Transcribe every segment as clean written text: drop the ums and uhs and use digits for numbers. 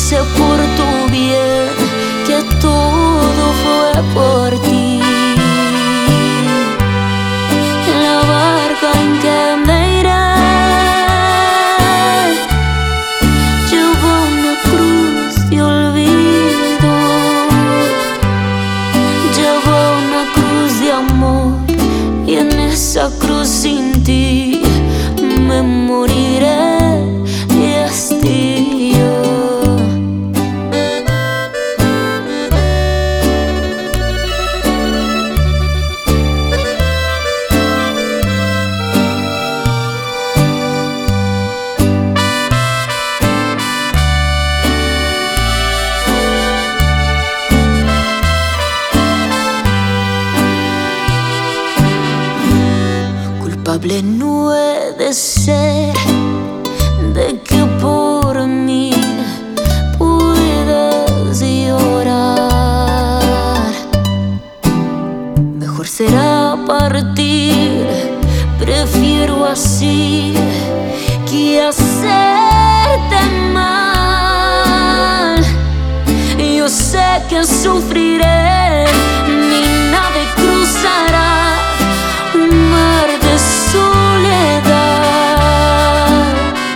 sé por tu bien que todo fue por ti. La barca en que me iré lleva una cruz de olvido, lleva una cruz de amor, y en esa cruz sin ti me moriré de hastío. Culpable no he de ser de que por mí puedas llorar. Mejor será partir, prefiero así que hacerte mal. Yo sé que sufriré, mi nave cruzará un mar de soledad.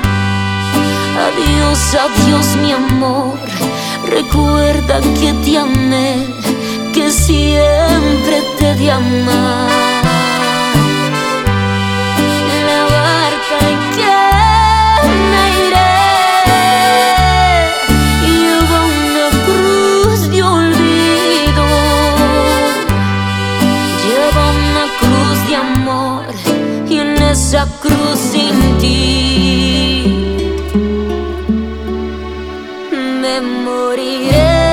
Adiós, adiós mi amor, recuerda que te amé, que siempre te he de amar. La barca en que me iré lleva una cruz de olvido, lleva una cruz de amor, y en esa cruz sin ti me moriré.